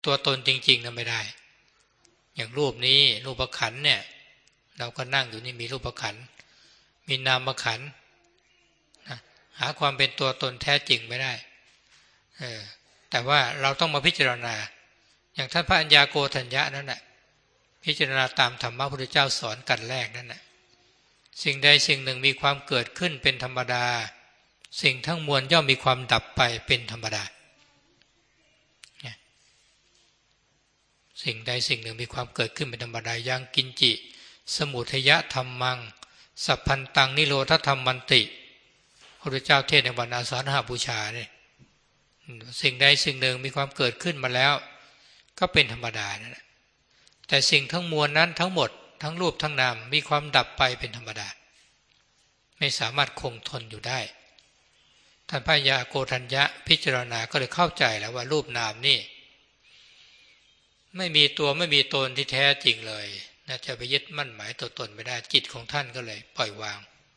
ตัวตนจริงๆนั้นไม่ได้อย่างรูปนี้รูปขันธ์เนี่ยเราก็นั่งอยู่นี่มีรูปขันธ์มีนามขันธ์หาความเป็นตัวตนแท้จริงไม่ได้แต่ว่าเราต้องมาพิจารณาอย่างท่านพระอัญญาโกฏัญญะนั่นแหละพิจารณาตามธรรมะพระพุทธเจ้าสอนกันแรกนั่นแหละสิ่งใดสิ่งหนึ่งมีความเกิดขึ้นเป็นธรรมดาสิ่งทั้งมวลย่อมมีความดับไปเป็นธรรมดาสิ่งใดสิ่งหนึ่งมีความเกิดขึ้นเป็นธรรมดายังกินจิสมุทัยธรรมังสัพพันตังนิโรธธรรมมันติพระพุทธเจ้าเทศน์ในวันอาสาฬหบูชาเนี่ยสิ่งใดสิ่งหนึ่งมีความเกิดขึ้นมาแล้วก็เป็นธรรมดานั่นแหละแต่สิ่งทั้งมวลนั้นทั้งหมดทั้งรูปทั้งนามมีความดับไปเป็นธรรมดาไม่สามารถคงทนอยู่ได้ท่านพระอัญญาโกฏัญญะพิจารณาก็เลยเข้าใจแล้วว่ารูปนามนี่ไม่มีตัวไม่มีตนที่แท้จริงเลยน่าจะไปยึดมั่นหมายตัวตนไม่ได้จิตของท่านก็เลยปล่อยวาง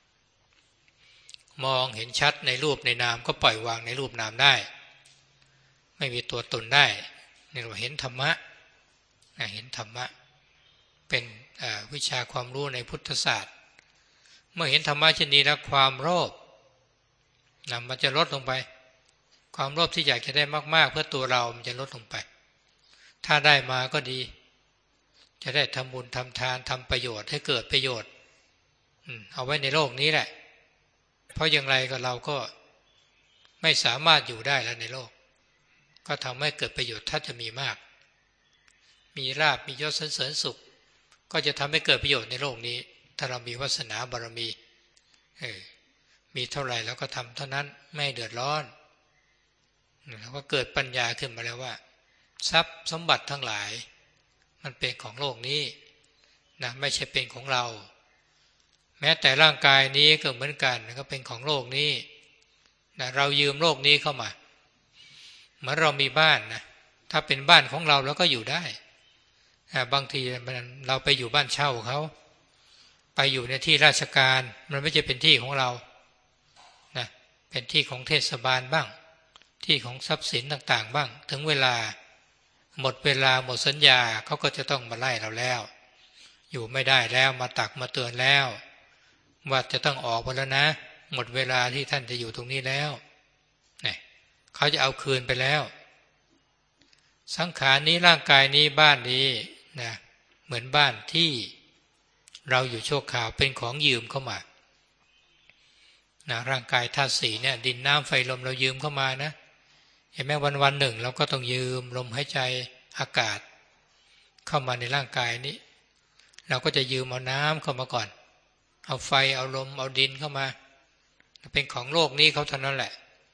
มองเห็นชัดในรูปในนามก็ปล่อยวางในรูปนามได้ไม่มีตัวตนได้นี่เราเห็นธรรมะเห็นธรรมะเป็นวิชาความรู้ในพุทธศาสตร์เมื่อเห็นธรรมะเช่นนี้แล้วความโลภมันจะลดลงไปความโลภที่อยากจะได้มากๆเพื่อตัวเรามันจะลดลงไปถ้าได้มาก็ดีจะได้ทำบุญทำทานทำประโยชน์ให้เกิดประโยชน์เอาไว้ในโลกนี้แหละเพราะอย่างไรก็เราก็ไม่สามารถอยู่ได้แล้วในโลกก็ทำให้เกิดประโยชน์ถ้าจะมีมากมีลาภมียศสรรเสริญสุขก็จะทำให้เกิดประโยชน์ในโลกนี้ถ้าเรามีวาสนาบารมีมีเท่าไหร่แล้วก็ทำเท่านั้นไม่เดือดร้อนแล้วก็เกิดปัญญาขึ้นมาแล้วว่าทรัพย์สมบัติทั้งหลายมันเป็นของโลกนี้นะไม่ใช่เป็นของเราแม้แต่ร่างกายนี้ก็เหมือนกันก็เป็นของโลกนี้นะเรายืมโลกนี้เข้ามาเหมือนเรามีบ้านนะถ้าเป็นบ้านของเราเราก็อยู่ได้บางทีเราไปอยู่บ้านเช่าเขาไปอยู่ในที่ราชการมันไม่ใช่เป็นที่ของเรานะเป็นที่ของเทศบาลบ้างที่ของทรัพย์สินต่างๆบ้างถึงเวลาหมดเวลาหมดสัญญาเขาก็จะต้องมาไล่เราแล้วอยู่ไม่ได้แล้วมาตักมาเตือนแล้วว่าจะต้องออกไปแล้วนะหมดเวลาที่ท่านจะอยู่ตรงนี้แล้วเนี่ยเขาจะเอาคืนไปแล้วสังขารนี้ร่างกายนี้บ้านนี้นะเหมือนบ้านที่เราอยู่ชั่วคราวเป็นของยืมเข้ามานะร่างกายธาตุสี่เนี่ยดินน้ำไฟลมเรายืมเข้ามานะเห็นไหมวันหนึ่งเราก็ต้องยืมลมหายใจอากาศเข้ามาในร่างกายนี้เราก็จะยืมเอาน้ำเข้ามาก่อนเอาไฟเอาลมเอาดินเข้ามาเป็นของโลกนี้เขาเท่านั้นแหละ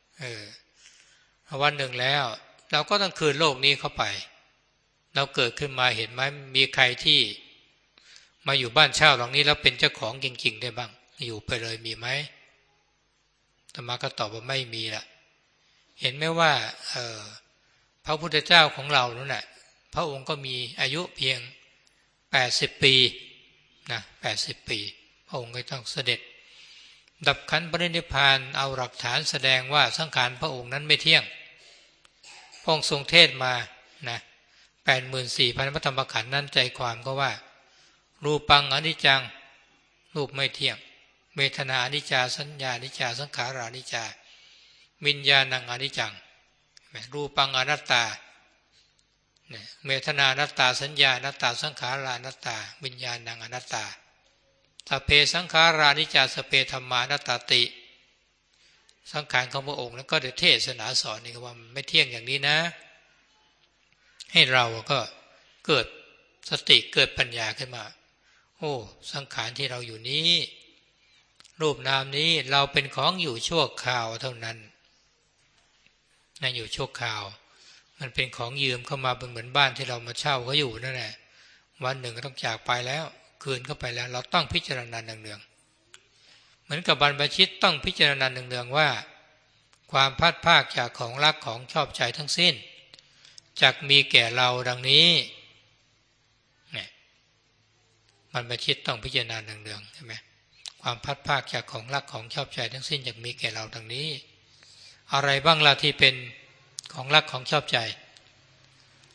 วันหนึ่งแล้วเราก็ต้องคืนโลกนี้เข้าไปเราเกิดขึ้นมาเห็นไหมมีใครที่มาอยู่บ้านเช่าหลังนี้แล้วเป็นเจ้าของจริงๆได้บ้างอยู่ไปเลยมีไหมอาตมาก็ตอบว่าไม่มีละเห็นไหมว่าพระพุทธเจ้าของเรานั่นแหละพระองค์ก็มีอายุเพียง80 ปีนะ80 ปีพระองค์ก็ต้องเสด็จดับขันธ์ปรินิพพานเอาหลักฐานแสดงว่าสังขารพระองค์นั้นไม่เที่ยงพระองค์ทรงเทศมานะ84,000 พระธรรมขันธ์นั้นใจความก็ว่ารูปังอนิจจังรูปไม่เที่ยงเวทนาอนิจจาสัญญาอนิจจาสังขารานิจจาวิญญาณังอนิจจังรูปังอนัตตาเวทนาอนัตตาสัญญาอนัตตาสังขารานัตตาวิญญาณังอนัตตาสัพเพสังขารานิจจาสัพเพธัมมานัตตาติสังขารของพระองค์นั้นก็ได้เทศนาสอนนี่ว่าไม่เที่ยงอย่างนี้นะให้เราก็เกิดสติเกิดปัญญาขึ้นมาโอ้สังขารที่เราอยู่นี้รูปนามนี้เราเป็นของอยู่ชั่วคราวเท่านั้นนั่นอยู่ชั่วคราวมันเป็นของยืมเข้ามาเป็นเหมือนบ้านที่เรามาเช่าเขาอยู่นั่นแหละวันหนึ่งก็ต้องจากไปแล้วคืนเข้าไปแล้วเราต้องพิจารณาเนืองๆเหมือนกับบรรพชิตต้องพิจารณาเนืองๆว่าความพัดภาคจากของรักของชอบใจทั้งสิ้นจักมีแก่เราดังนี้เนี่ยบรรพชิตต้องพิจารณาเนืองๆใช่ไหมความพัดภาคจากของรักของชอบใจทั้งสิ้นจักมีแก่เราดังนี้อะไรบ้างล่ะที่เป็นของรักของชอบใจ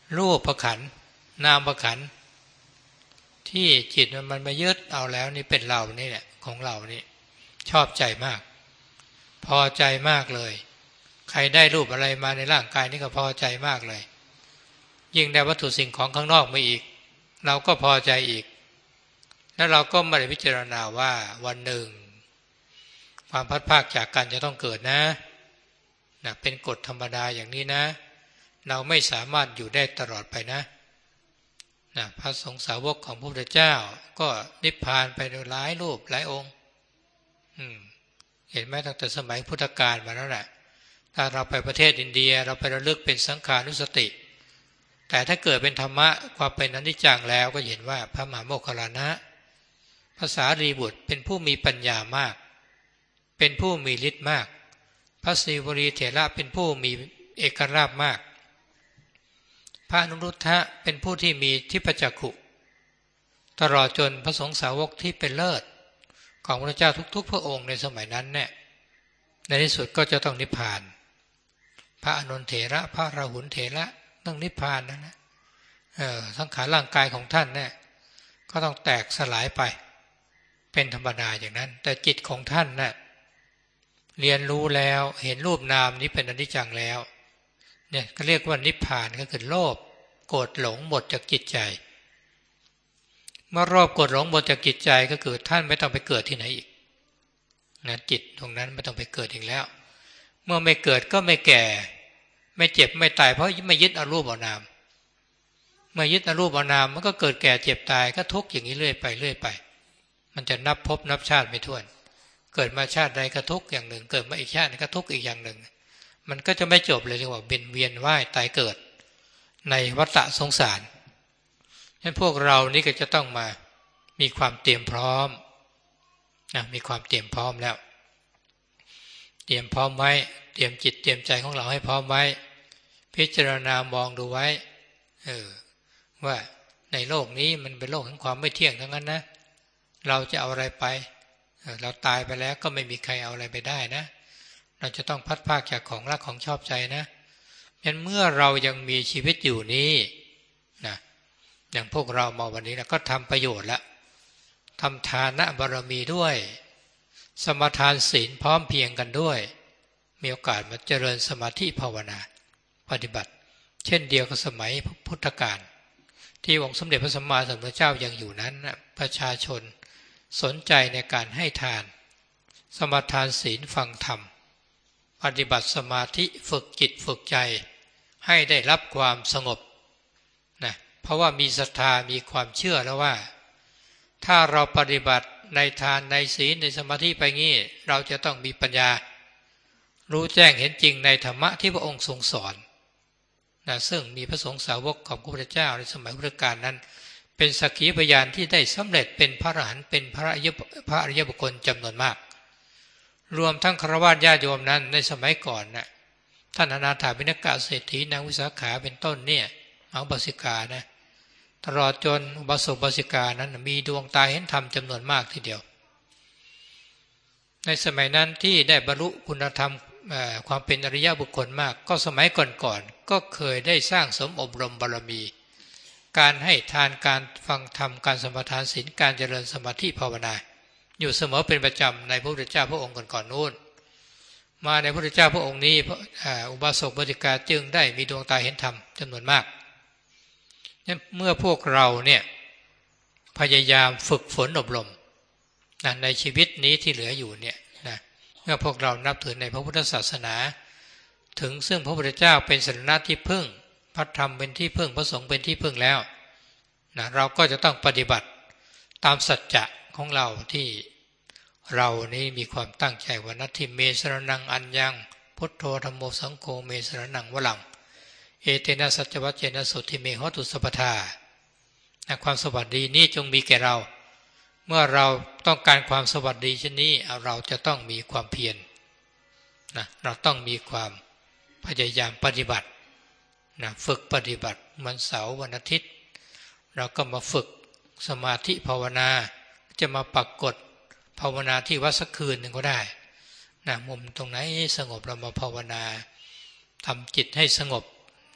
รูปขันธ์นามขันธ์ที่จิตมันมายึดเอาแล้วนี่เป็นเรานี่แหละของเรานี่ชอบใจมากพอใจมากเลยใครได้รูปอะไรมาในร่างกายนี่ก็พอใจมากเลยยิ่งได้วัตถุสิ่งของข้างนอกมาอีกเราก็พอใจอีกแล้วเราก็ไม่ได้พิจารณาว่าวันหนึ่งความพัดภาคจากกันจะต้องเกิดนะเป็นกฎธรรมดาอย่างนี้นะเราไม่สามารถอยู่ได้ตลอดไปนะพระสงฆ์สาวกของพระพุทธเจ้าก็นิพพานไปโดยหลายรูปหลายองค์เห็นไหมตั้งแต่สมัยพุทธกาลมาแล้วแหละถ้าเราไปประเทศอินเดียเราไประลึกเป็นสังขานุสติแต่ถ้าเกิดเป็นธรรมะความเป็นอนิจจังแล้วก็เห็นว่าพระมหาโมคคัลลานะภาษารีบุตรเป็นผู้มีปัญญามากเป็นผู้มีฤทธิ์มากพระศิวลีเถระเป็นผู้มีเอกราชมากพระอนุรุทธะเป็นผู้ที่มีทิพจักขุตลอดจนพระสงฆ์สาวกที่เป็นเลิศของพระเจ้าทุกๆพระองค์ในสมัยนั้นเนี่ยในที่สุดก็จะต้องนิพพานพระอานนท์เถระพระราหุลเถระต้องนิพพานนะสังขารร่างกายของท่านเนี่ยก็ต้องแตกสลายไปเป็นธรรมดาอย่างนั้นแต่จิตของท่านน่ะเรียนรู้แล้วเห็นรูปนามนี้เป็นอนิจจังแล้วเนี่ยก็เรียกว่านิพพานก็คือโลภโกรธหลงหมดจากจิตใจเมื่อโลภโกรธหลงหมดจากจิตใจก็คือท่านไม่ต้องไปเกิดที่ไหนอีกนะจิตตรงนั้นไม่ต้องไปเกิดอีกแล้วเมื่อไม่เกิดก็ไม่แก่ไม่เจ็บไม่ตายเพราะไม่ยึดเอารูปเอานามเมื่อยึดเอารูปเอานามมันก็เกิดแก่เจ็บตายก็ทุกข์อย่างนี้เรื่อยไปเรื่อยไปมันจะนับภพนับชาติไม่ถ้วนเกิดมาชาติใดก็ทุกข์อย่างหนึ่งเกิดมาอีกชาติก็ทุกข์อีกอย่างหนึ่งมันก็จะไม่จบเลยเรียกว่าเวียนว่ายตายเกิดในวัฏสงสารฉะนั้นพวกเรานี่ก็จะต้องมามีความเตรียมพร้อมมีความเตรียมพร้อมแล้วเตรียมพร้อมไว้เตรียมจิตเตรียมใจของเราให้พร้อมไว้พิจารณามองดูไว้ว่าในโลกนี้มันเป็นโลกแห่งความไม่เที่ยงทั้งนั้นนะเราจะเอาอะไรไปเราตายไปแล้วก็ไม่มีใครเอาอะไรไปได้นะเราจะต้องพัดพากจากของรักของชอบใจนะงั้นเมื่อเรายังมีชีวิตอยู่นี้นะอย่างพวกเรามาวันนี้นะก็ทำประโยชน์ละทำทานบารมีด้วยสมทานศีลพร้อมเพียงกันด้วยมีโอกาสมาเจริญสมาธิภาวนาปฏิบัติเช่นเดียวกับสมัยพุทธกาลที่องค์สมเด็จพระสัมมาสัมพุทธเจ้ายังอยู่นั้นประชาชนสนใจในการให้ทานสมทานศีลฟังธรรมปฏิบัติสมาธิฝึกจิตฝึกใจให้ได้รับความสงบนะเพราะว่ามีศรัทธามีความเชื่อแล้วว่าถ้าเราปฏิบัติในทานในศีลในสมาธิไปงี้เราจะต้องมีปัญญารู้แจ้งเห็นจริงในธรรมะที่พระองค์ทรงสอนนะซึ่งมีพระสงฆ์สาวกของพระพุทธเจ้าในสมัยพุทธกาลนั้นเป็นสักขีพยานที่ได้สำเร็จเป็นพระอรหันต์เป็นพระอริยบุคคลจำนวนมากรวมทั้งฆราวาสญาติโยมนั้นในสมัยก่อนนะท่านอนาถาบิณกะเศรษฐีนางวิสาขาเป็นต้นเนี่ยอุบาสิกานะตลอดจนอุบาสกอุบาสิกานั้นมีดวงตาเห็นธรรมจำนวนมากทีเดียวในสมัยนั้นที่ได้บรรลุคุณธรรมความเป็นอริยบุคคลมากก็สมัยก่อนๆก็เคยได้สร้างสมอบรมบารมีการให้ทานการฟังธรรมการสมาทานศีลการเจริญสมาธิภาวนาอยู่เสมอเป็นประจำในพระพุทธเจ้าพระองค์ก่อนๆนู้นมาในพระพุทธเจ้าพระองค์นี้อุบาสกอุบาสิกาจึงได้มีดวงตาเห็นธรรมจำนวนมากเมื่อพวกเราเนี่ยพยายามฝึกฝนอบรมในชีวิตนี้ที่เหลืออยู่เนี่ยนะเมื่อพวกเรานับถือในพระพุทธศาสนาถึงซึ่งพระพุทธเจ้าเป็นสรณะที่พึ่งพระธรรมเป็นที่พึ่งพระสงฆ์เป็นที่พึ่งแล้วนะเราก็จะต้องปฏิบัติตามสัจจะของเราที่เรานี้มีความตั้งใจว่านัตถิเมสรนังอัญญังพุทโธธัมโมสังโฆเมสรนังวลังเอเตนะสัจวัจเจนะสุทิเมหตุสัพพทาความสวัสดีนี้จงมีแก่เราเมื่อเราต้องการความสวัสดีเช่นนี้เราจะต้องมีความเพียรนะเราต้องมีความพยายามปฏิบัตินะฝึกปฏิบัติวันเสาร์วันอาทิตย์เราก็มาฝึกสมาธิภาวนาจะมาปรากฏภาวนาที่วัดสักคืนหนึ่งก็ได้นะมุมตรงไหนสงบเรามาภาวนาทำจิตให้สงบโ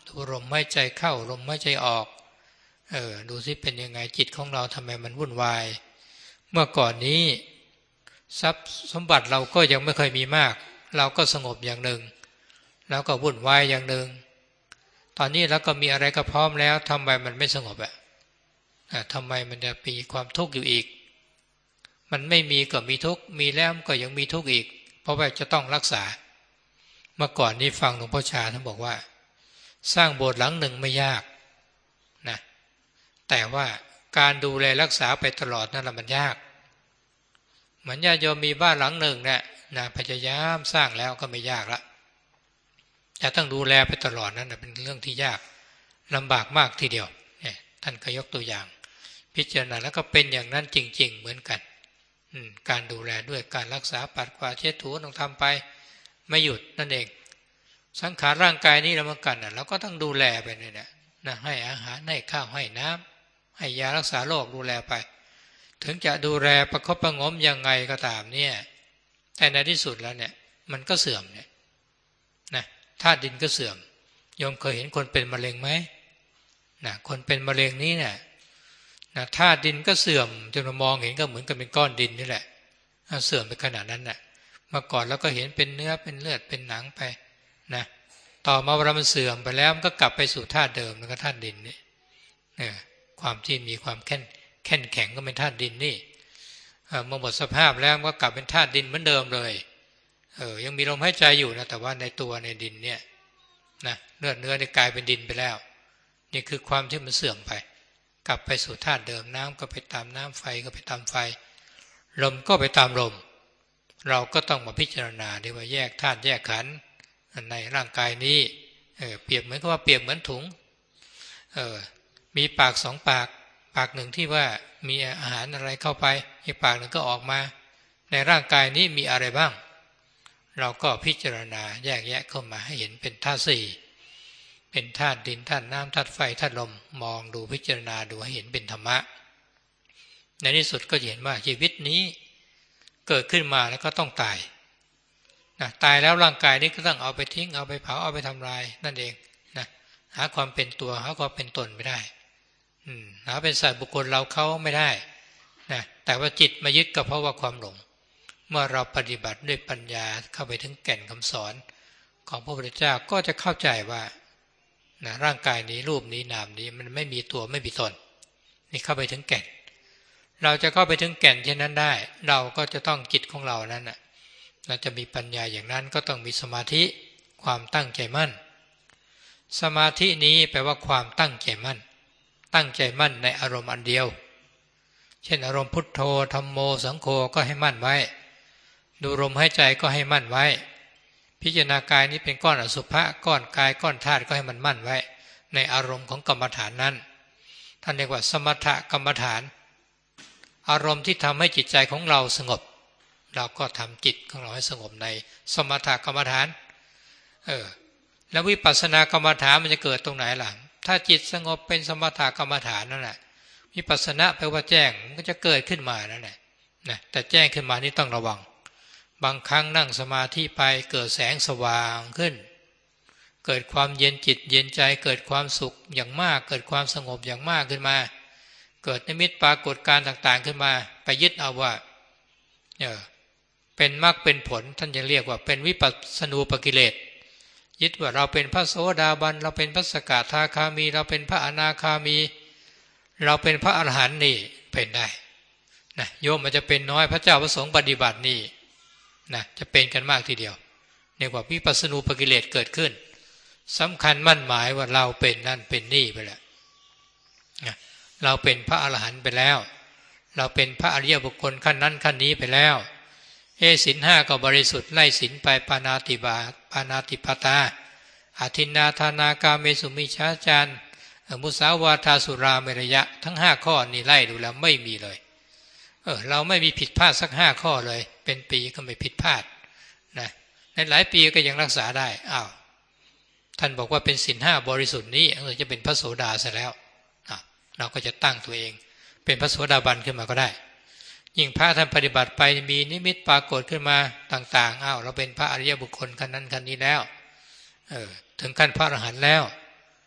ดูลมหายใจเข้าลมหายใจออกดูสิเป็นยังไงจิตของเราทำไมมันวุ่นวายเมื่อก่อนนี้ทรัพย์สมบัติเราก็ยังไม่เคยมีมากเราก็สงบอย่างหนึ่งแล้วก็วุ่นวายอย่างหนึ่งตอนนี้เราก็มีอะไรก็พร้อมแล้วทำไมมันไม่สงบทำไมมันจะมีความทุกข์อยู่อีกมันไม่มีก็มีทุกข์มีแล้วก็ยังมีทุกข์อีกเพราะว่าจะต้องรักษาเมื่อก่อนนี้ฟังหลวงพ่อชาท่านบอกว่าสร้างโบสถ์หลังหนึ่งไม่ยากนะแต่ว่าการดูแลรักษาไปตลอดนั่นแหละมันยากเหมือนญาติโยมมีบ้านหลังหนึ่งเนี่ยนะพยายามสร้างแล้วก็ไม่ยากละจะต้องดูแลไปตลอดนั่นเป็นเรื่องที่ยากลำบากมากทีเดียวเนี่ยท่านก็ยกตัวอย่างพิจารณาแล้วก็เป็นอย่างนั้นจริงๆเหมือนกันการดูแลด้วยการรักษาปัดกวาดเช็ดถูต้องทำไปไม่หยุดนั่นเองสังขารร่างกายนี้เราเหมือนกันเราก็ต้องดูแลไปเนี่ยนะให้อาหารให้ข้าวให้น้ำให้ยารักษาโรคดูแลไปถึงจะดูแลประคบประงมยังไงก็ตามเนี่ยแต่ในที่สุดแล้วเนี่ยมันก็เสื่อมเนี่ยนะธาตุดินก็เสื่อมโยมเคยเห็นคนเป็นมะเร็งไหมนะคนเป็นมะเร็งนี้เนี่ยนะธาตุดินก็เสื่อมจนเรามองเห็นก็เหมือนกับเป็นก้อนดินนี่แหละเสื่อมไปขนาดนั้นน่ะเมื่อก่อนเราก็เห็นเป็นเนื้อเป็นเลือดเป็นหนังไปนะต่อมาเวลามันเสื่อมไปแล้วมันก็กลับไปสู่ธาตุเดิมแล้วก็ธาตุดินนี่ความที่มีความแข็งก็เป็นธาตุดินนี่เมื่อหมดสภาพแล้วก็กลับเป็นธาตุดินเหมือนเดิมเลยยังมีลมหายใจอยู่นะแต่ว่าในตัวในดินเนี่ยนะเนื้อได้กลายเป็นดินไปแล้วนี่คือความที่มันเสื่อมไปกลับไปสู่ธาตุเดิมน้ำก็ไปตามน้ำไฟก็ไปตามไฟลมก็ไปตามลมเราก็ต้องมาพิจารณาด้วยว่าแยกธาตุแยกขันธ์ในร่างกายนี้เปรียบเหมือนกับว่าเปรียบเหมือนถุงมีปากสองปากหนึ่งที่ว่ามีอาหารอะไรเข้าไปอีกปากหนึ่งก็ออกมาในร่างกายนี้มีอะไรบ้างเราก็พิจารณาแยกแยะเข้ามาให้เห็นเป็นธาตุสี่เป็นธาตุดินธาตุน้ำธาตุไฟธาตุลมมองดูพิจารณาดูให้เห็นเป็นธรรมะในที่สุดก็เห็นว่าชีวิตนี้เกิดขึ้นมาแล้วก็ต้องตายตายแล้วร่างกายนี้ก็ต้องเอาไปทิ้งเอาไปเผาเอาไปทำลายนั่นเองนะหาความเป็นตัวหาความเป็นตนไม่ได้หาเป็นสัตว์บุคคลเราเขาไม่ได้นะแต่ว่าจิตมายึดก็เพราะว่าความหลงเมื่อเราปฏิบัติด้วยปัญญาเข้าไปถึงแก่นคำสอนของพระพุทธเจ้าก็จะเข้าใจว่านะร่างกายนี้รูปนี้นามนี้มันไม่มีตัวไม่มีตนนี่เข้าไปถึงแก่นเราจะเข้าไปถึงแก่นเช่นนั้นได้เราก็จะต้องจิตของเรานั้นนะเราจะมีปัญญาอย่างนั้นก็ต้องมีสมาธิความตั้งใจมั่นสมาธินี้แปลว่าความตั้งใจมั่นตั้งใจมั่นในอารมณ์อันเดียวเช่นอารมณ์พุทโธธัมโมสังโฆก็ให้มั่นไว้ดูลมหายใจก็ให้มั่นไว้พิจารณากายนี้เป็นก้อนอสุภะก้อนกายก้อนธาตุก็ให้มันมั่นไว้ในอารมณ์ของกรรมฐานนั้นท่านเรียกว่าสมถกรรมฐานอารมณ์ที่ทำให้จิตใจของเราสงบเราก็ทำจิตของเราให้สงบในสมถกรรมฐานแล้ววิปัสสนากรรมฐานมันจะเกิดตรงไหนล่ะถ้าจิตสงบเป็นสมถกรรมฐานนั่นแหละวิปัสสนาแปลว่าแจ้งมันก็จะเกิดขึ้นมานั่นแหละนะแต่แจ้งขึ้นมานี่ต้องระวังบางครั้งนั่งสมาธิไปเกิดแสงสว่างขึ้นเกิดความเย็นจิตเย็นใจเกิดความสุขอย่างมากเกิดความสงบอย่างมากขึ้นมาเกิดนิมิตปรากฏการณ์ต่างๆขึ้นมาไปยึดเอาว่าเป็นมรรคเป็นผลท่านจะเรียกว่าเป็นวิปัสสนูปกิเลสยึดว่าเราเป็นพระโสดาบันเราเป็นพระสกทาคามีเราเป็นพระอนาคามีเราเป็นพระอรหันต์นี่เป็นได้นะโยมมันจะเป็นน้อยพระเจ้าพระสงฆ์ปฏิบัตินี่นะจะเป็นกันมากทีเดียวเรียกว่าวิปัสสนูปกิเลสเกิดขึ้นสำคัญมั่นหมายว่าเราเป็นนั่นเป็นนี่ไปแล้วนะเราเป็นพระอรหันต์ไปแล้วเราเป็นพระอริยบุคคลขั้นนั้นขั้นนี้ไปแล้วศีลห้าก็บริสุทธิ์ไล่ศีลไปปานาติปาตาอาทินนาทานากาเมสุมิชฌาจารมุสาวาทาสุราเมรยะทั้ง5ข้อนี่ไล่ดูแล้วไม่มีเลยเราไม่มีผิดพลาดสัก5ข้อเลยเป็นปีก็ไม่ผิดพลาดนะในหลายปีก็ยังรักษาได้ท่านบอกว่าเป็นศีล5บริสุทธิ์นี้จะเป็นพระโสดาซะแล้วเราก็จะตั้งตัวเองเป็นพระโสดาบันขึ้นมาก็ได้ยิ่งพระท่านปฏิบัติไปมีนิมิตปรากฏขึ้นมาต่างๆเราเป็นพระอริยบุคคลขั้นนั้นขั้นนี้แล้วถึงขั้นพระอรหันต์แล้ว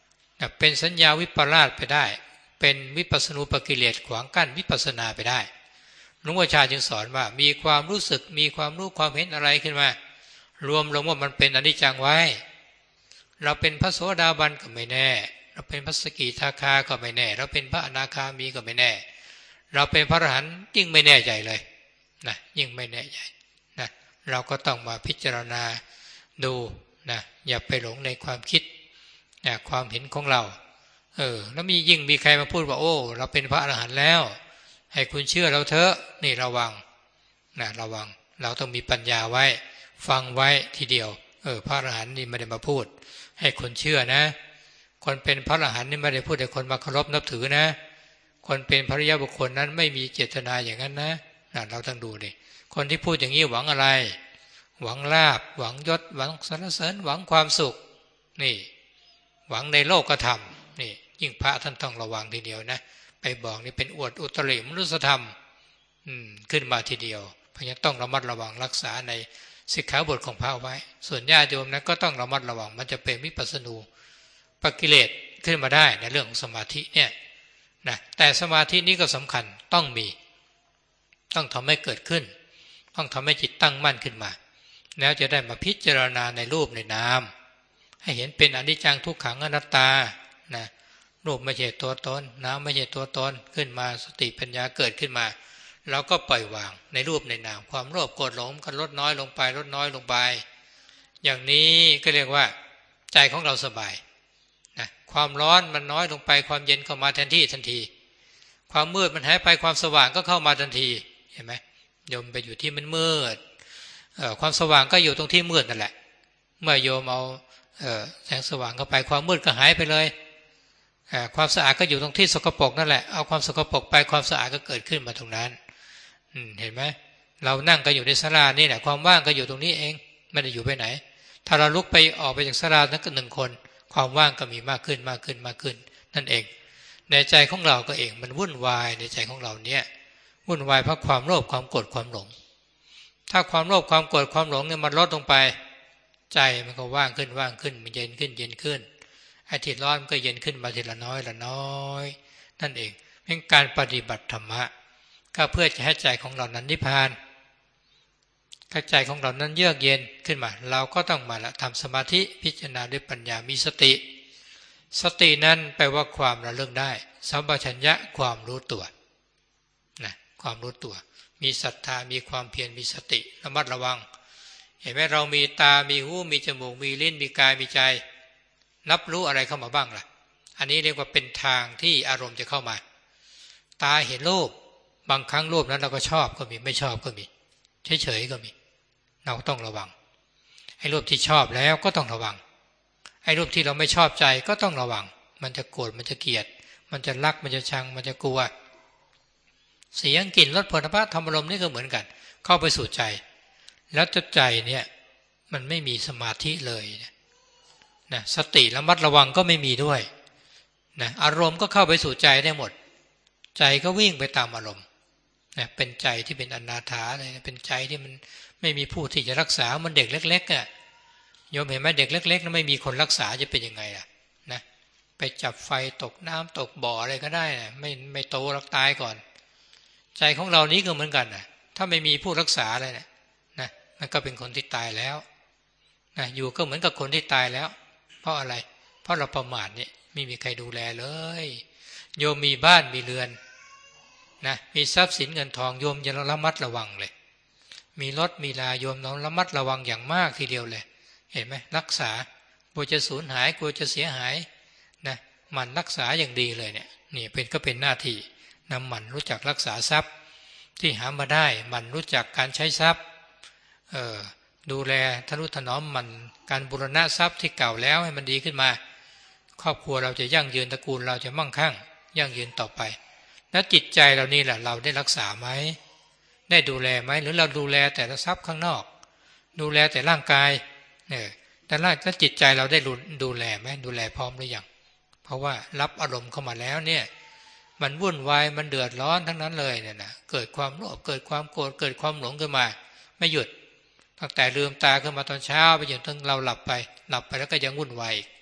เป็นสัญญาวิปลาสไปได้เป็นวิปัสสนูปกิเลสขวางกั้นวิปัสสนาไปได้หลวงพ่อชาจึงสอนว่ามีความรู้สึกมีความรู้ความเห็นอะไรขึ้นมารวมลงว่ามันเป็นอนิจจังไว้เราเป็นพระโสดาบันก็ไม่แน่เราเป็นพระสกิทาคาก็ไม่แน่เราเป็นพระอนาคามีก็ไม่แน่เราเป็นพระอรหันต์ยิ่งไม่แน่ใจเลยนะยิ่งไม่แน่ใจนะเราก็ต้องมาพิจารณาดูนะอย่าไปหลงในความคิดนะความเห็นของเราแล้วมีใครมาพูดว่าโอ้เราเป็นพระอรหันต์แล้วให้คุณเชื่อเราเถอะนี่ระวังนะระวังเราต้องมีปัญญาไว้ฟังไว้ทีเดียวพระอรหันต์นี่ไม่ได้มาพูดให้คนเชื่อนะคนเป็นพระอรหันต์นี่ไม่ได้พูดให้คนมาเคารพนับถือนะคนเป็นพระอริยบุคคลนั้นไม่มีเจตนาอย่างนั้นนะเราต้องดูดิคนที่พูดอย่างนี้หวังอะไรหวังลาภหวังยศหวังสรรเสริญหวังความสุขนี่หวังในโลกธรรมนี่ยิ่งพระท่านต้องระวังทีเดียวนะไปบอกนี่เป็นอวดอุตริมนุสธรรมขึ้นมาทีเดียวเพราะฉะนั้นต้องระมัดระวังรักษาในสิกขาบทของพระไว้ส่วนญาติโยมนั้นก็ต้องระมัดระวังมันจะเป็นวิปัสสนูปกิเลสขึ้นมาได้ในเรื่องของสมาธิเนี่ยนะแต่สมาธินี้ก็สำคัญต้องมีต้องทำให้เกิดขึ้นต้องทำให้จิตตั้งมั่นขึ้นมาแล้วจะได้มาพิจารณาในรูปในนามให้เห็นเป็นอนิจจังทุกขังอนัตตานะรูปไม่ใช่ตัวตนนามไม่ใช่ตัวตนขึ้นมาสติปัญญาเกิดขึ้นมาเราก็ปล่อยวางในรูปในนามความโลภโกรธหลงก็ลดน้อยลงไปลดน้อยลงไปอย่างนี้ก็เรียกว่าใจของเราสบายนะความร้อนมันน้อยลงไปความเย็นเข้ามาทันทีความมืดมันหายไปความสว่างก็เข้ามาทันทีเห็นไหมโยมไปอยู่ที่มันมืดความสว่างก็อยู่ตรงที่มืดนั่นแหละเมื่อโยมเอาแสงสว่างเข้าไปความมืดก็หายไปเลยความสะอาดก็อยู่ตรงที่สกปรกนั่นแหละเอาความสกปรกไปความสะอาดก็เกิดขึ้นมาตรงนั้นเห็นไหมเรานั่งก็อยู่ในศาลานี่แหละความว่างก็อยู่ตรงนี้เองไม่ได้อยู่ไปไหนถ้าเราลุกไปออกไปจากศาลานั้นก็หนึ่งคนความว่างก็มีมากขึ้นนั่นเองในใจของเราก็เองมันวุ่นวายในใจของเราเนี่ยวุ่นวายเพราะความโลภความโกรธความหลงถ้าความโลภความโกรธความหลงเนี่ยมันลดลงไปใจมันก็ว่างขึ้นมันเย็นขึ้นไอ้ที่ร้อนมันก็เย็นขึ้นมาทีละน้อยนั่นเองเป็นการปฏิบัติธรรมะก็เพื่อจะให้ใจของเรานั้นนิพพานถ้าใจของเรานั้นเยือกเย็นขึ้นมาเราก็ต้องมาทำสมาธิพิจารณาด้วยปัญญามีสตินั้นแปลว่าความระลึกได้สัมปชัญญะความรู้ตัวนะความรู้ตัวมีศรัทธามีความเพียรมีสติระมัดระวังเห็นไหมเรามีตามีหูมีจมูกมีลิ้นมีกายมีใจรับรู้อะไรเข้ามาบ้างล่ะอันนี้เรียกว่าเป็นทางที่อารมณ์จะเข้ามาตาเห็นรูปบางครั้งรูปนั้นเราก็ชอบก็มีไม่ชอบก็มีเฉยก็มีเราต้องระวังไอ้รูปที่ชอบแล้วก็ต้องระวังไอ้รูปที่เราไม่ชอบใจก็ต้องระวังมันจะโกรธมันจะเกลียดมันจะรักมันจะชังมันจะกลัวเสียงกลิ่นรสผลิภัณฑ์ธรรมารมณ์นี่ก็เหมือนกันเข้าไปสู่ใจแล้วใจเนี่ยมันไม่มีสมาธิเลยนะสติระมัดระวังก็ไม่มีด้วยนะอารมณ์ก็เข้าไปสู่ใจได้หมดใจก็วิ่งไปตามอารมณ์นะเป็นใจที่เป็นอนาถาเลยเป็นใจที่มันไม่มีผู้ที่จะรักษามันเด็กเล็กๆอ่ะโยมเห็นไหมเด็กเล็กๆนั้นไม่มีคนรักษาจะเป็นยังไงล่ะนะไปจับไฟตกน้ำตกบ่ออะไรก็ได้นะไม่โตรักตายก่อนใจของเรานี้ก็เหมือนกันนะถ้าไม่มีผู้รักษาเลยนะมันก็เป็นคนที่ตายแล้วนะอยู่ก็เหมือนกับคนที่ตายแล้วเพราะอะไรเพราะเราประมาทเนี่ยไม่มีใครดูแลเลยโยมมีบ้านมีเรือนนะมีทรัพย์สินเงินทองโยมอย่าระมัดระวังเลยมีรถมีลาโยมต้องระมัดระวังอย่างมากทีเดียวเลยเห็นไหมรักษากลัวจะสูญหายกลัวจะเสียหายนะมันรักษาอย่างดีเลยเนี่ยนี่ก็เป็นหน้าที่นำมันรู้จักรักษาทรัพย์ที่หามาได้มันรู้จักการใช้ทรัพย์ดูแลทนุถนอมมันการบูรณะทรัพย์ที่เก่าแล้วให้มันดีขึ้นมาครอบครัวเราจะยั่งยืนตระกูลเราจะมั่งคั่งยั่งยืนต่อไปแล้วจิตใจเรานี่แหละเราได้รักษาไหมได้ดูแลไหมหรือเราดูแลแต่ละทรัพย์ข้างนอกดูแลแต่ร่างกายแต่แล้วจิตใจเราได้ดูแลไหมดูแลพร้อมหรือยังเพราะว่ารับอารมณ์เข้ามาแล้วเนี่ยมันวุ่นวายมันเดือดร้อนทั้งนั้นเลยเนี่ยนะเกิดความโลภเกิดความโกรธเกิดความหลงขึ้นมาไม่หยุดตั้งแต่ลืมตาขึ้นมาตอนเช้าไปจนถึงเราหลับไปแล้วก็ยังวุ่นวาย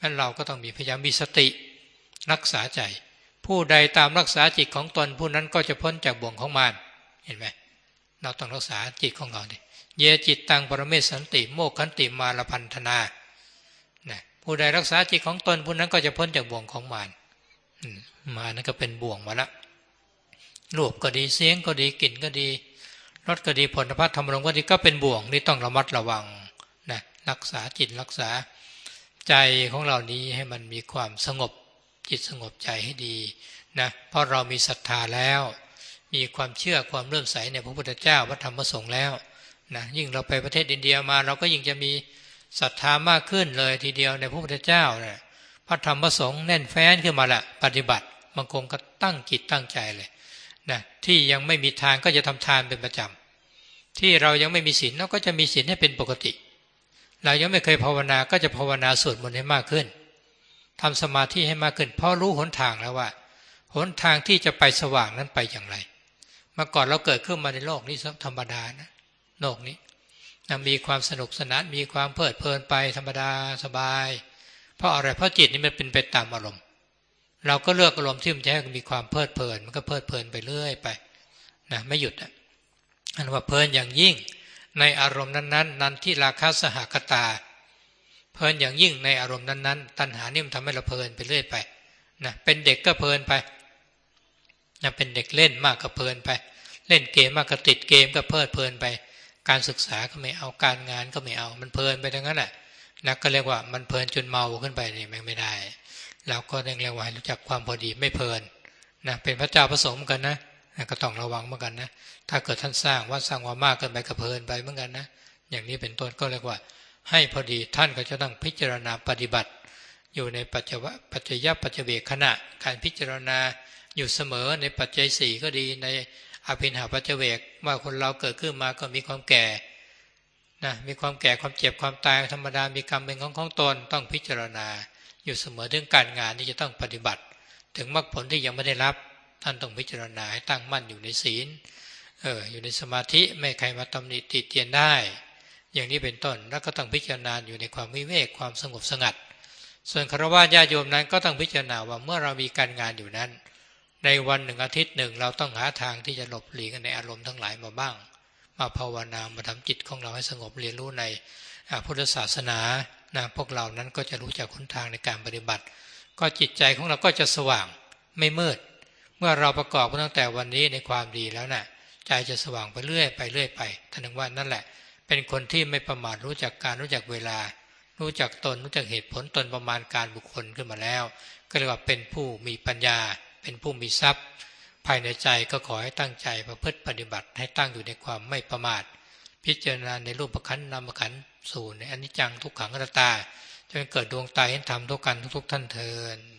นั้นเราก็ต้องพยายามมีสติรักษาใจผู้ใดตามรักษาจิตของตนผู้นั้นก็จะพ้นจากบ่วงของมารเห็นไหมเราต้องรักษาจิตของเราดิเยจิตตังปรเมศสันติโมกขันติมาลพันธนาผู้ใดรักษาจิตของตนผู้นั้นก็จะพ้นจากบ่วงของมารมานั่นก็เป็นบ่วงมาละรูปก็ดีเสียงก็ดีกลิ่นก็ดีรสก็ดีผลภัณฑ์ธรรมลมก็ดีก็เป็นบ่วงที่ต้องระมัดระวังนะรักษาจิตรักษาใจของเรานี้ให้มันมีความสงบจิตสงบใจให้ดีนะเพราะเรามีศรัทธาแล้วมีความเชื่อความเลื่อมใสในพระพุทธเจ้าพระธรรมพระสงฆ์แล้วนะยิ่งเราไปประเทศอินเดียมาเราก็ยิ่งจะมีศรัทธามากขึ้นเลยทีเดียวในพระพุทธเจ้านะพระธรรมพระสงฆ์แน่นแฟ้นขึ้นมาละปฏิบัติบางคนก็ตั้งจิตตั้งใจเลยนะที่ยังไม่มีทานก็จะทำทานเป็นประจำที่เรายังไม่มีศีลเราก็จะมีศีลให้เป็นปกติเรายังไม่เคยภาวนาก็จะภาวนาสวดมนต์ให้มากขึ้นทำสมาธิให้มากขึ้นเพราะรู้หนทางแล้วว่าหนทางที่จะไปสว่างนั้นไปอย่างไรเมื่อก่อนเราเกิดขึ้นมาในโลกนี้ธรรมดานะโลกนี้มีความสนุกสนานมีความเพลิดเพลินไปธรรมดาสบายเพราะอะไรเพราะจิตนี่มันเป็นไปตามอารมณ์เราก็เลือกอารมณ์ที่มันจะให้มีความเพลิดเพลินมันก็เพลิดเพลินไปเรื่อยไปนะไม่หยุดอันว่าเพลินอย่างยิ่งในอารมณ์นั้นๆนั้นที่ราคะสหคตาเพลินอย่างยิ่งในอารมณ์นั้นๆตัณหานี่มันทำให้เราเพลินไปเรื่อยไปนะเป็นเด็กก็เพลินไปนะเป็นเด็กเล่นมากก็เพลินไปเล่นเกมมากก็ติดเกมก็เพลิดเพลินไปการศึกษาก็ไม่เอาการงานก็ไม่เอามันเพลินไปทั้งนั้นแหละนะก็เรียกว่ามันเพลินจนเมาขึ้นไปนี่ไม่ได้เราก็เรียกว่ารู้จักความพอดีไม่เพลินนะเป็นพระเจ้าพระสงฆ์เหมือนกันนะก็ต้องระวังเหมือนกันนะถ้าเกิดท่านสร้างวัดสร้างวามากเกินไปก็เพลินไปเหมือนกันนะอย่างนี้เป็นต้นก็เรียกว่าให้พอดีท่านก็จะต้องพิจารณาปฏิบัติอยู่ในปัจจยปัจเจเวคขณะการพิจารณาอยู่เสมอในปัจจัยสี่ก็ดีในอภินหาปัจเจเวกว่าคนเราเกิดขึ้นมาก็มีความแก่นะมีความแก่ความเจ็บความตายธรรมดามีกรรมเป็นของตนต้องพิจารณาอยู่เสมอถึงการงานที่จะต้องปฏิบัติถึงมรรคผลที่ยังไม่ได้รับท่านต้องพิจารณาให้ตั้งมั่นอยู่ในศีลอยู่ในสมาธิไม่ใครมาตำหนิติเตียนได้อย่างนี้เป็นต้นแล้วก็ต้องพิจารณาอยู่ในความวิเวกความสงบสงัดส่วนฆราวาสญาติโยมนั้นก็ต้องพิจารณาว่าเมื่อเรามีการงานอยู่นั้นในวันหนึ่งอาทิตย์หนึ่งเราต้องหาทางที่จะหลบหลีกในอารมณ์ทั้งหลายมาบ้างมาภาวนามาทำจิตของเราให้สงบเรียนรู้ในพุทธศาสนาพวกเรานั้นก็จะรู้จักหนทางในการปฏิบัติก็จิตใจของเราก็จะสว่างไม่มืดเมื่อเราประกอบตั้งแต่วันนี้ในความดีแล้วน่ะใจจะสว่างไปเรื่อยไปเรื่อยไปท่านนึกว่านั่นแหละเป็นคนที่ไม่ประมาทรู้จักการรู้จักเวลารู้จักตนรู้จักเหตุผลตนประมาณการบุคคลขึ้นมาแล้วก็เรียกว่าเป็นผู้มีปัญญาเป็นผู้มีทรัพย์ภายในใจก็ขอให้ตั้งใจประพฤติปฏิบัติให้ตั้งอยู่ในความไม่ประมาทพิจารณาในรูปขันธ์นามขันธ์สู่ในอนิจจังทุกขังอนัตตาจนเกิดดวงตาเห็นธรรมทุกกันทุกท่านเทอญ